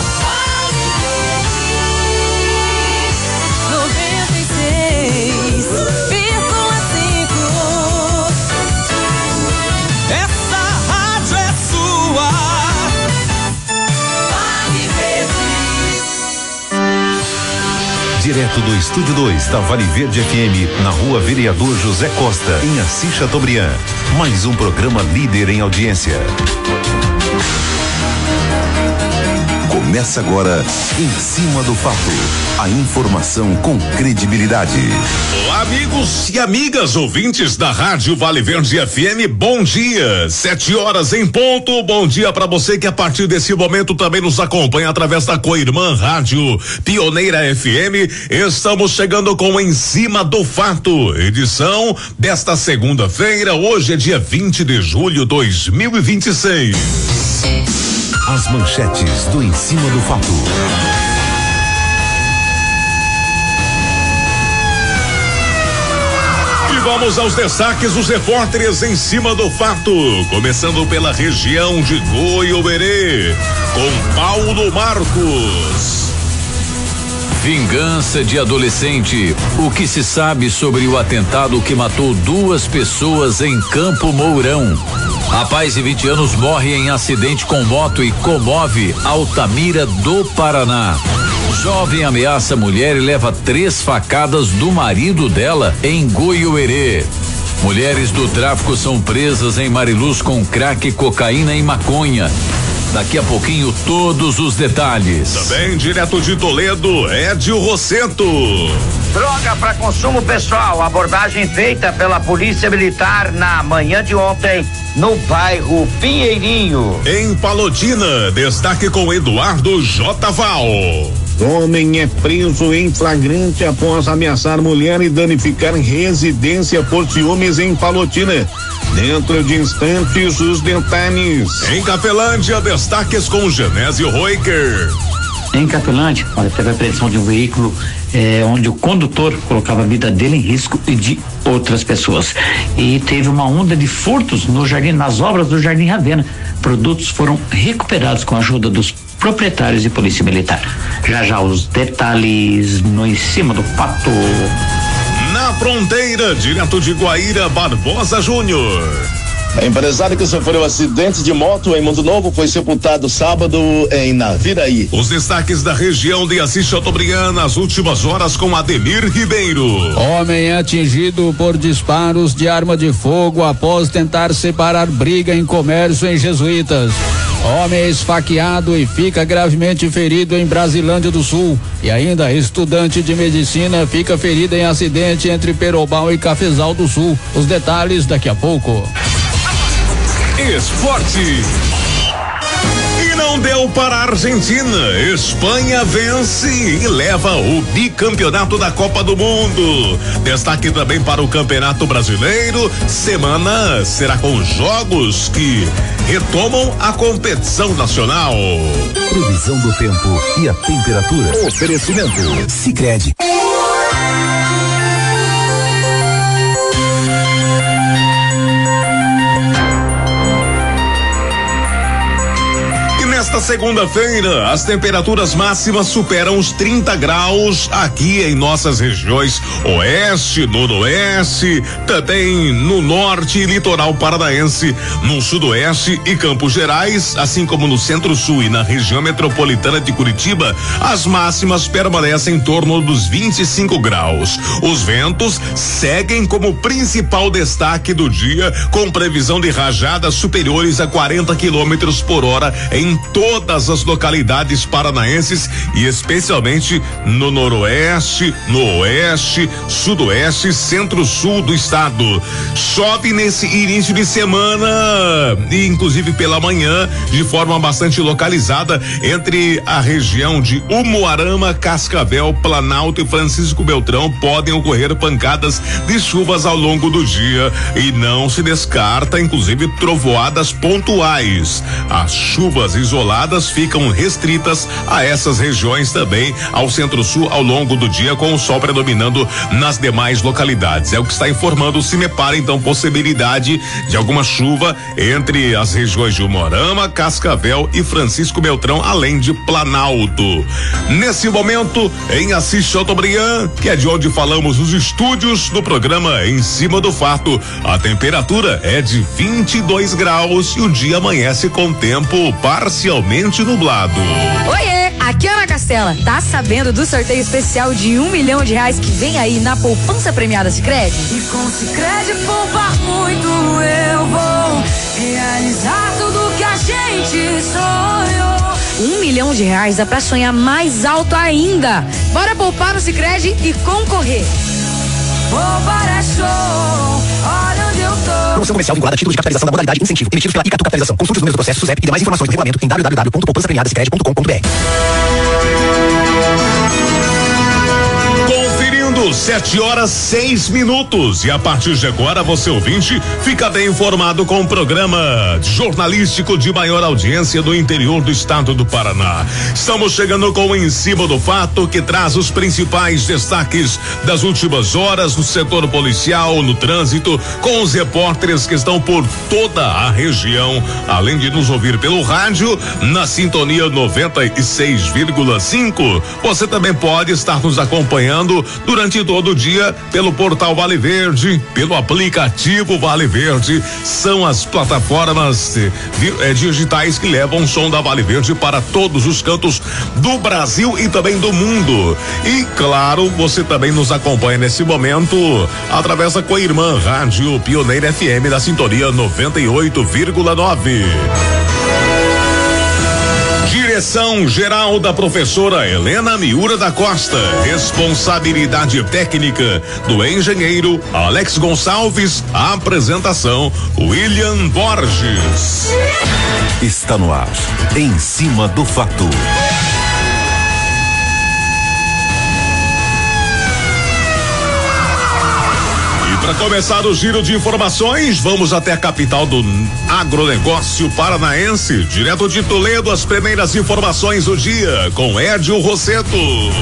Direto do Estúdio dois da Vale Verde F M, na Rua Vereador José Costa, em Assis Chateaubriand. Mais um programa líder em audiência. Começa agora Em Cima do Fato. A informação com credibilidade. Olá, amigos e amigas ouvintes da Rádio Vale Verde F M, bom dia. Sete horas em ponto. Bom dia para você que a partir desse momento também nos acompanha através da Coirmã Rádio Pioneira F M. Estamos chegando com Em Cima do Fato, edição desta segunda-feira. Hoje é dia vinte de julho de dois mil e vinte e seis. As manchetes do Em Cima do Fato. Vamos aos destaques dos repórteres Em Cima do Fato, começando pela região de Goiuerê, com Paulo Marcos. Vingança de adolescente. O que se sabe sobre o atentado que matou duas pessoas em Campo Mourão? Rapaz de vinte anos morre em acidente com moto e comove Altamira do Paraná. Jovem ameaça mulher e leva três facadas do marido dela em Goiuerê. Mulheres do tráfico são presas em Mariluz com crack, cocaína e maconha. Daqui a pouquinho todos os detalhes. Também direto de Toledo, Edio Rosseto. Droga para consumo pessoal, abordagem feita pela Polícia Militar na manhã de ontem no bairro Pinheirinho. Em Palotina, destaque com Eduardo J. Val. Homem é preso em flagrante após ameaçar mulher e danificar residência por ciúmes em Palotina. Dentro de instantes, os detalhes. Em Capelândia, destaques com Genésio Roiker. Em Capelândia, olha, teve a apreensão de um veículo eh, onde o condutor colocava a vida dele em risco e de outras pessoas. E teve uma onda de furtos no jardim, nas obras do Jardim Ravena. Produtos foram recuperados com a ajuda dos proprietários e polícia militar. Já já os detalhes no Em Cima do Fato. Na fronteira, direto de Guaíra, Barbosa Júnior. A empresária que sofreu um acidente de moto em Mundo Novo foi sepultado sábado em Naviraí. Os destaques da região de Assis Chateaubriand nas últimas horas com Ademir Ribeiro. Homem é atingido por disparos de arma de fogo após tentar separar briga em comércio em Jesuítas. Homem é esfaqueado e fica gravemente ferido em Brasilândia do Sul. E ainda, estudante de medicina fica ferida em acidente entre Perobal e Cafezal do Sul. Os detalhes daqui a pouco. Esporte. E não deu para a Argentina. Espanha vence e leva o bicampeonato da Copa do Mundo. Destaque também para o Campeonato Brasileiro. Semana será com jogos que retomam a competição nacional. Previsão do tempo e a temperatura. Oferecimento Sicredi. Nesta segunda-feira, as temperaturas máximas superam os trinta graus aqui em nossas regiões oeste, noroeste, também no norte e litoral paranaense, no sudoeste e Campos Gerais, assim como no centro-sul e na região metropolitana de Curitiba, as máximas permanecem em torno dos vinte e cinco graus. Os ventos seguem como principal destaque do dia, com previsão de rajadas superiores a quarenta quilômetros por hora em todas as localidades paranaenses e especialmente no noroeste, no oeste, sudoeste e centro-sul do estado. Chove nesse início de semana e inclusive pela manhã de forma bastante localizada entre a região de Umuarama, Cascavel, Planalto e Francisco Beltrão. Podem ocorrer pancadas de chuvas ao longo do dia e não se descarta inclusive trovoadas pontuais. As chuvas isoladas ficam restritas a essas regiões também, ao centro-sul ao longo do dia, com o sol predominando nas demais localidades. É o que está informando o CIMEPAR, então, possibilidade de alguma chuva entre as regiões de Umuarama, Cascavel e Francisco Beltrão, além de Planalto. Nesse momento, em Assis Chateaubriand, que é de onde falamos os estúdios do programa Em Cima do Fato, a temperatura é de vinte e dois graus e o dia amanhece com tempo parcialmente nublado. Oiê, aqui é Ana Castela. Tá sabendo do sorteio especial de um milhão de reais que vem aí na poupança premiada Sicredi? E com Sicredi poupar muito eu vou realizar tudo que a gente sonhou. Um milhão de reais dá pra sonhar mais alto ainda. Bora poupar no Sicredi e concorrer. Poupar é show, olha onde eu tô. Promoção comercial vinculada a título de capitalização da modalidade incentivo, emitidos pela Icatu Capitalização. Consulte os números do processo SUSEP e demais informações do regulamento em w w w ponto poupança premiada sicredi ponto com ponto b r. Conferindo minutos, sete horas, seis minutos. E a partir de agora, você ouvinte, fica bem informado com o programa jornalístico de maior audiência do interior do estado do Paraná. Estamos chegando com o Em Cima do Fato, que traz os principais destaques das últimas horas no setor policial, no trânsito, com os repórteres que estão por toda a região, além de nos ouvir pelo rádio, na sintonia noventa e seis vírgula cinco. Você também pode estar nos acompanhando durante todo o dia pelo portal Vale Verde, pelo aplicativo Vale Verde. São as plataformas eh, digitais que levam o som da Vale Verde para todos os cantos do Brasil e também do mundo. E claro, você também nos acompanha nesse momento através da Coirmã Rádio Pioneira F M da sintonia noventa e oito vírgula nove. Direção geral da professora Helena Miura da Costa. Responsabilidade técnica do engenheiro Alex Gonçalves. Apresentação William Borges. Está no ar, Em Cima do Fato. Para começar o giro de informações, vamos até a capital do agronegócio paranaense, direto de Toledo, as primeiras informações do dia, com Edio Rosseto.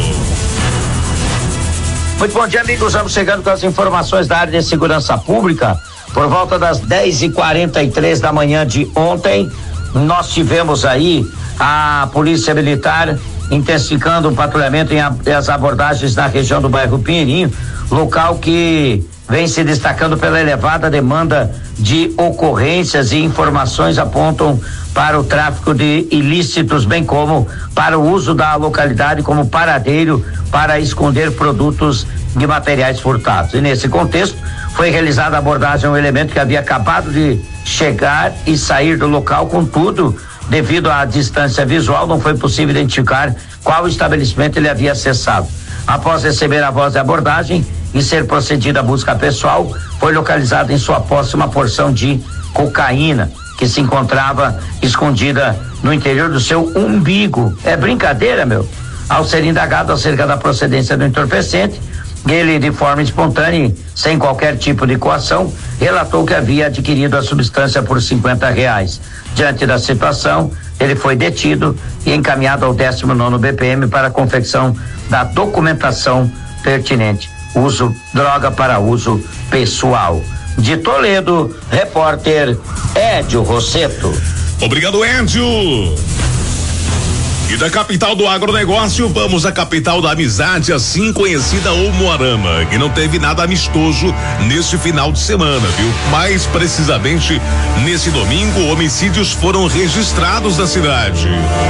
Muito bom dia, amigos. Vamos chegando com as informações da área de segurança pública. Por volta das dez e quarenta e três da manhã de ontem, nós tivemos aí a Polícia Militar intensificando o patrulhamento e as abordagens na região do bairro Pinheirinho, local que vem se destacando pela elevada demanda de ocorrências e informações apontam para o tráfico de ilícitos, bem como para o uso da localidade como paradeiro para esconder produtos de materiais furtados. E nesse contexto, foi realizada a abordagem a um elemento que havia acabado de chegar e sair do local, contudo, devido à distância visual, não foi possível identificar qual estabelecimento ele havia acessado. Após receber a voz de abordagem e ser procedida a busca pessoal, foi localizada em sua posse uma porção de cocaína que se encontrava escondida no interior do seu umbigo. É brincadeira, meu? Ao ser indagado acerca da procedência do entorpecente, ele, de forma espontânea, sem qualquer tipo de coação, relatou que havia adquirido a substância por cinquenta reais. Diante da situação, ele foi detido e encaminhado ao décimo nono B P M para a confecção da documentação pertinente. Uso droga para uso pessoal. De Toledo, repórter Edio Rosseto. Obrigado, Edio. E da capital do agronegócio, vamos à capital da amizade, assim conhecida Umuarama, que não teve nada amistoso neste final de semana, viu? Mais precisamente, nesse domingo, homicídios foram registrados na cidade.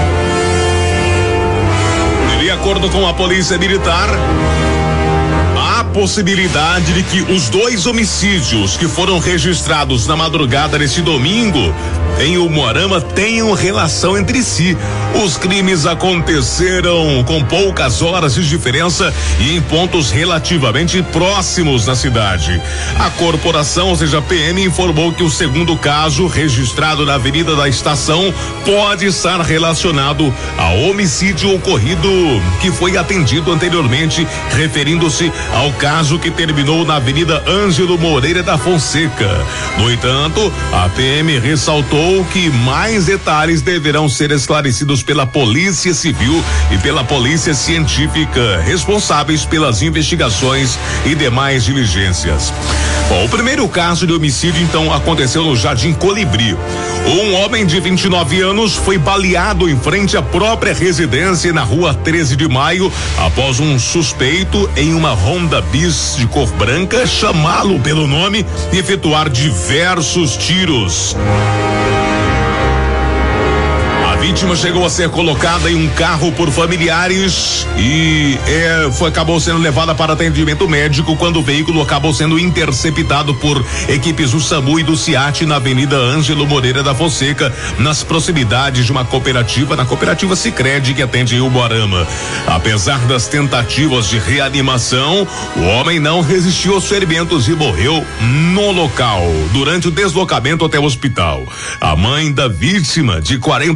E de acordo com a polícia militar, há possibilidade de que os dois homicídios que foram registrados na madrugada deste domingo em Umuarama tenham relação entre si. Os crimes aconteceram com poucas horas de diferença e em pontos relativamente próximos na cidade. A corporação, ou seja, a P M, informou que o segundo caso, registrado na Avenida da Estação, pode estar relacionado ao homicídio ocorrido que foi atendido anteriormente, referindo-se ao caso que terminou na Avenida Ângelo Moreira da Fonseca. No entanto, a P M ressaltou que mais detalhes deverão ser esclarecidos pela Polícia Civil e pela Polícia Científica, responsáveis pelas investigações e demais diligências. Bom, o primeiro caso de homicídio então aconteceu no Jardim Colibri. Um homem de vinte e nove anos foi baleado em frente à própria residência na rua treze de maio, após um suspeito em uma Honda Bis de cor branca chamá-lo pelo nome e efetuar diversos tiros. A vítima chegou a ser colocada em um carro por familiares e é, foi, acabou sendo levada para atendimento médico quando o veículo acabou sendo interceptado por equipes do SAMU e do SIAT na Avenida Ângelo Moreira da Fonseca, nas proximidades de uma cooperativa, na cooperativa Sicredi, que atende Umuarama. Apesar das tentativas de reanimação, o homem não resistiu aos ferimentos e morreu no local durante o deslocamento até o hospital. A mãe da vítima, de quarenta e nove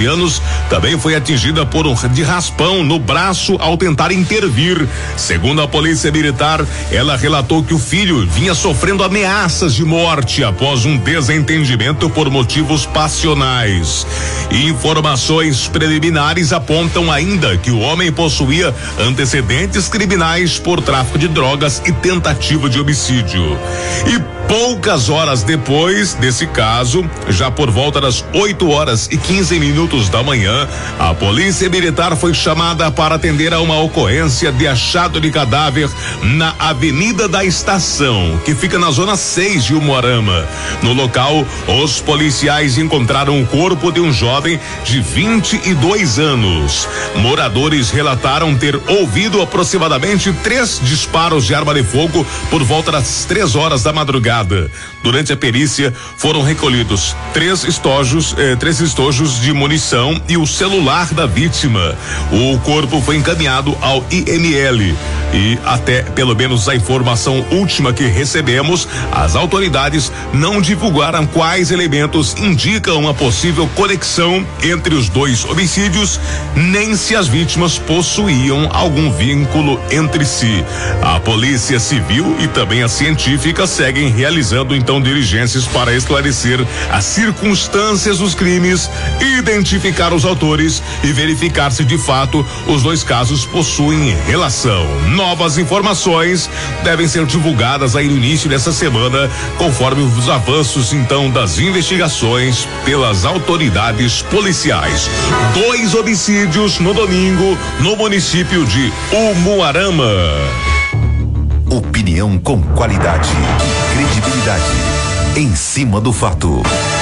vinte anos, também foi atingida por um de raspão no braço ao tentar intervir. Segundo a polícia militar, ela relatou que o filho vinha sofrendo ameaças de morte após um desentendimento por motivos passionais. Informações preliminares apontam ainda que o homem possuía antecedentes criminais por tráfico de drogas e tentativa de homicídio. E poucas horas depois desse caso, já por volta das oito horas e quinze minutos da manhã, a polícia militar foi chamada para atender a uma ocorrência de achado de cadáver na Avenida da Estação, que fica na zona seis de Umuarama. No local, os policiais encontraram o corpo de um jovem de vinte e dois anos. Moradores relataram ter ouvido aproximadamente três disparos de arma de fogo por volta das três horas da madrugada. Durante a perícia, foram recolhidos três estojos, eh, três estojos de munição e o celular da vítima. O corpo foi encaminhado ao I M L e até pelo menos a informação última que recebemos, as autoridades não divulgaram quais elementos indicam uma possível conexão entre os dois homicídios, nem se as vítimas possuíam algum vínculo entre si. A Polícia Civil e também a científica seguem realizando então diligências para esclarecer as circunstâncias dos crimes, identificar os autores e verificar se de fato os dois casos possuem relação. Novas informações devem ser divulgadas aí no início dessa semana, conforme os avanços então das investigações pelas autoridades policiais. Dois homicídios no domingo no município de Umuarama. Opinião com qualidade e credibilidade. Em cima do fato.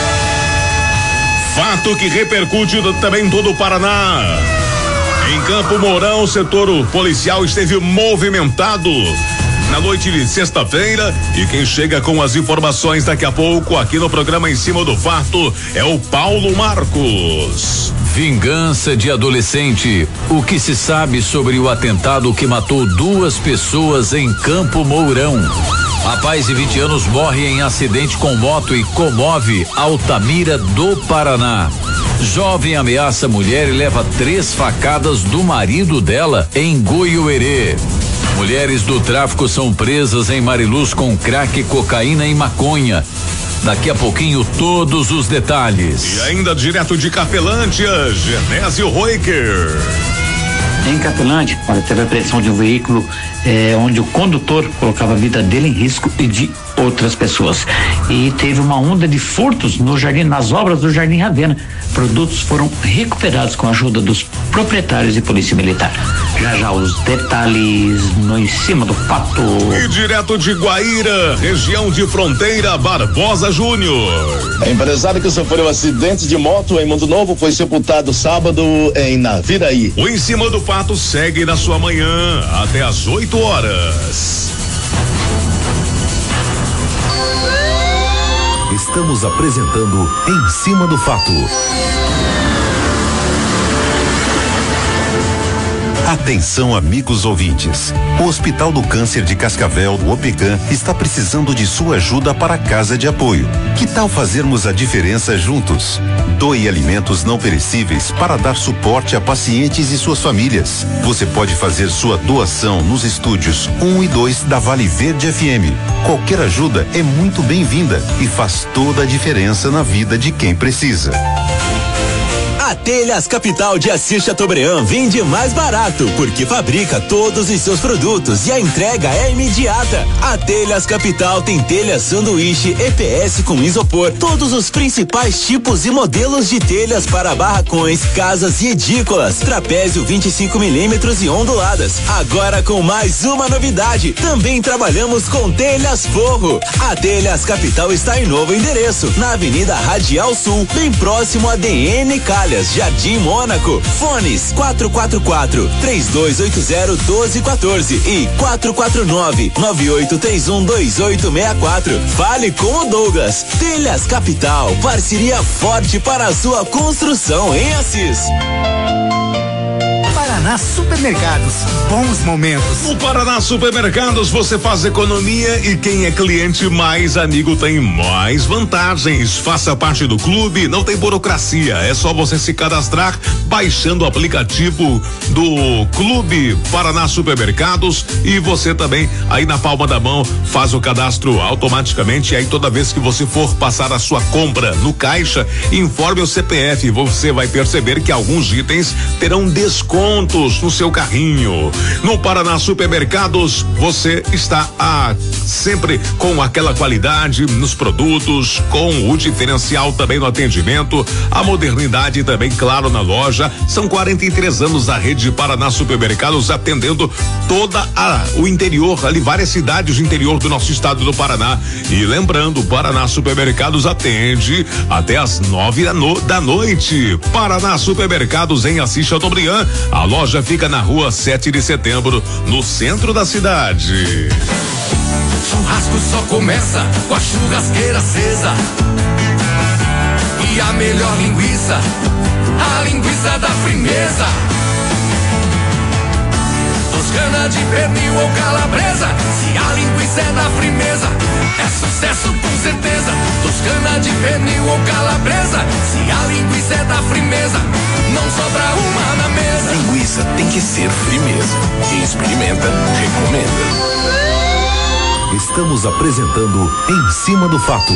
Fato que repercute também em todo o Paraná. Em Campo Mourão, o setor policial esteve movimentado na noite de sexta-feira, e quem chega com as informações daqui a pouco aqui no programa Em Cima do Fato é o Paulo Marcos. Vingança de adolescente. O que se sabe sobre o atentado que matou duas pessoas em Campo Mourão? Rapaz de vinte anos morre em acidente com moto e comove Altamira do Paraná. Jovem ameaça mulher e leva três facadas do marido dela em Goiuerê. Mulheres do tráfico são presas em Mariluz com crack, cocaína e maconha. Daqui a pouquinho todos os detalhes. E ainda direto de Capelândia, Genésio Roiker. Em Capelândia, olha, teve a apreensão de um veículo eh, onde o condutor colocava a vida dele em risco e de outras pessoas. E teve uma onda de furtos no jardim, nas obras do Jardim Ravena. Produtos foram recuperados com a ajuda dos proprietários e polícia militar. Já já os detalhes no Em Cima do Fato. E direto de Guaíra, região de fronteira, Barbosa Júnior. A empresária que sofreu um acidente de moto em Mundo Novo foi sepultado sábado em Naviraí. O Em Cima do Fato segue na sua manhã até às oito horas. Estamos apresentando Em Cima do Fato. Atenção, amigos ouvintes. O Hospital do Câncer de Cascavel, do Opecan, está precisando de sua ajuda para a casa de apoio. Que tal fazermos a diferença juntos? Doe alimentos não perecíveis para dar suporte a pacientes e suas famílias. Você pode fazer sua doação nos estúdios um e dois da Vale Verde F M. Qualquer ajuda é muito bem-vinda e faz toda a diferença na vida de quem precisa. A Telhas Capital de Assis Chateaubriand vende mais barato, porque fabrica todos os seus produtos e a entrega é imediata. A Telhas Capital tem telhas sanduíche E P S com isopor, todos os principais tipos e modelos de telhas para barracões, casas e edícolas, trapézio vinte e cinco milímetros e onduladas. Agora com mais uma novidade, também trabalhamos com telhas forro. A Telhas Capital está em novo endereço, na Avenida Radial Sul, bem próximo a D N Calhas, Jardim Mônaco. Fones quatro quatro quatro, três dois oito zero, um dois um quatro e quatro quatro nove, nove oito três um, dois oito seis quatro. Fale com o Douglas. Telhas Capital, parceria forte para a sua construção em Assis. Paraná Paraná Supermercados. Bons momentos. No Paraná Supermercados você faz economia e quem é cliente mais amigo tem mais vantagens. Faça parte do clube, não tem burocracia, é só você se cadastrar baixando o aplicativo do Clube Paraná Supermercados e você também aí na palma da mão faz o cadastro automaticamente e aí toda vez que você for passar a sua compra no caixa, informe o C P F, você vai perceber que alguns itens terão descontos no seu carrinho. No Paraná Supermercados você está a, sempre com aquela qualidade nos produtos, com o diferencial também no atendimento, a modernidade também, claro, na loja. São quarenta e três anos da rede Paraná Supermercados atendendo toda a o interior, ali várias cidades do interior do nosso estado do Paraná. E lembrando, o Paraná Supermercados atende até as nove da, no, da noite. Paraná Supermercados em Assis Chateaubriand. A loja fica na rua sete de setembro, no centro da cidade. Churrasco só começa com a churrasqueira acesa. E a melhor linguiça, a linguiça da firmeza. Toscana de pernil ou calabresa, se a linguiça é da firmeza, é sucesso com certeza. Toscana de pernil ou calabresa, se a linguiça é da firmeza, não sobra uma na mesa. Linguiça tem que ser firmeza. Quem experimenta, recomenda. Estamos apresentando Em Cima do Fato.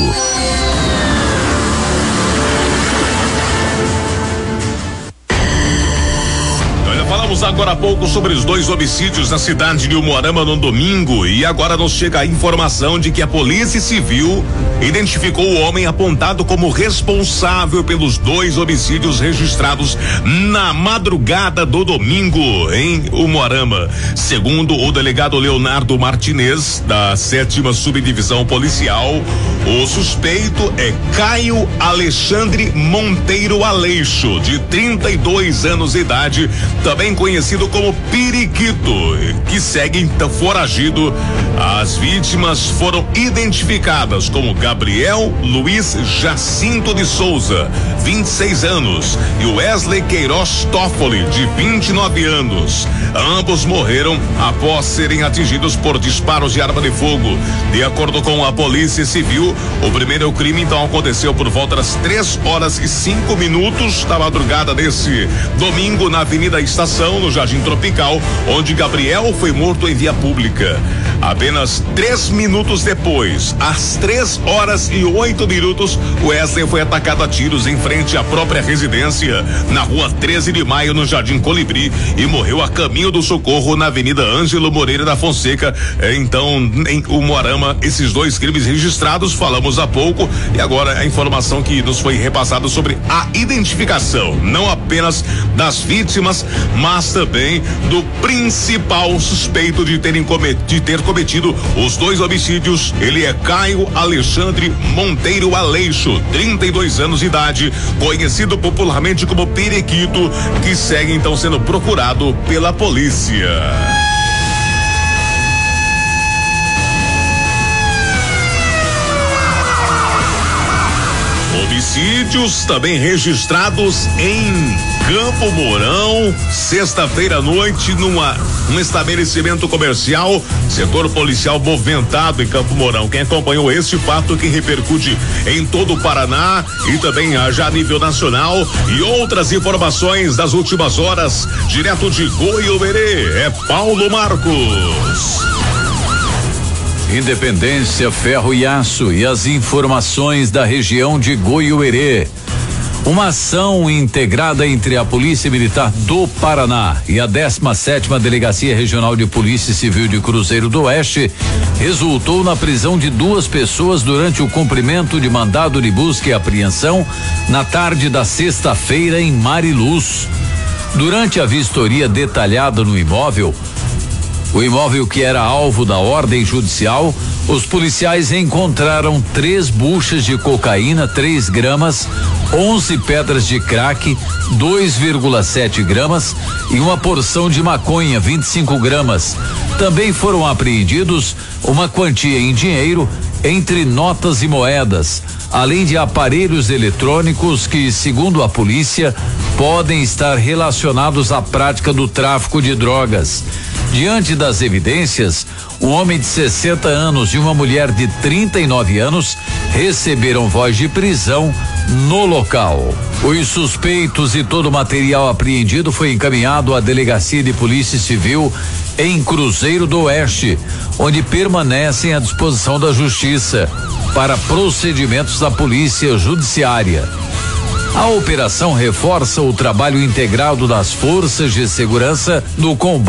Falamos agora há pouco sobre os dois homicídios na cidade de Umuarama no domingo e agora nos chega a informação de que a Polícia Civil identificou o homem apontado como responsável pelos dois homicídios registrados na madrugada do domingo em Umuarama. Segundo o delegado Leonardo Martinez, da sétima subdivisão policial, o suspeito é Caio Alexandre Monteiro Aleixo, de trinta e dois anos de idade, também conhecido como Periquito, que segue então foragido. As vítimas foram identificadas como Gabriel Luiz Jacinto de Souza, vinte e seis anos, e Wesley Queiroz Toffoli, de vinte e nove anos. Ambos morreram após serem atingidos por disparos de arma de fogo. De acordo com a Polícia Civil, o primeiro crime então aconteceu por volta das três horas e cinco minutos da madrugada desse domingo na Avenida Estação, no Jardim Tropical, onde Gabriel foi morto em via pública. Apenas três minutos depois, às três horas e oito minutos, Wesley foi atacado a tiros em frente à própria residência, na rua treze de maio, no Jardim Colibri, e morreu a caminho do socorro na Avenida Ângelo Moreira da Fonseca. Então, em Umuarama, esses dois crimes registrados, falamos há pouco, e agora a informação que nos foi repassada sobre a identificação, não apenas das vítimas, mas também do principal suspeito de terem cometido, de ter cometido os dois homicídios. Ele é Caio Alexandre Monteiro Aleixo, trinta e dois anos de idade, conhecido popularmente como Periquito, que segue então sendo procurado pela polícia. Homicídios também registrados em Campo Mourão, sexta-feira à noite, numa um estabelecimento comercial, setor policial movimentado em Campo Mourão. Quem acompanhou este fato que repercute em todo o Paraná e também já a nível nacional, e outras informações das últimas horas, direto de Goiuerê, é Paulo Marcos. Independência, Ferro e Aço e as informações da região de Goiuerê. Uma ação integrada entre a Polícia Militar do Paraná e a décima sétima Delegacia Regional de Polícia Civil de Cruzeiro do Oeste resultou na prisão de duas pessoas durante o cumprimento de mandado de busca e apreensão na tarde da sexta-feira em Mariluz. Durante a vistoria detalhada no imóvel, o imóvel que era alvo da ordem judicial, os policiais encontraram três buchas de cocaína, três gramas, onze pedras de crack, dois vírgula sete gramas e uma porção de maconha, vinte e cinco gramas. Também foram apreendidos uma quantia em dinheiro entre notas e moedas, além de aparelhos eletrônicos que, segundo a polícia, podem estar relacionados à prática do tráfico de drogas. Diante das evidências, um homem de sessenta anos e uma mulher de trinta e nove anos receberam voz de prisão no local. Os suspeitos e todo o material apreendido foi encaminhado à Delegacia de Polícia Civil em Cruzeiro do Oeste, onde permanecem à disposição da Justiça para procedimentos da Polícia Judiciária. A operação reforça o trabalho integrado das forças de segurança no combate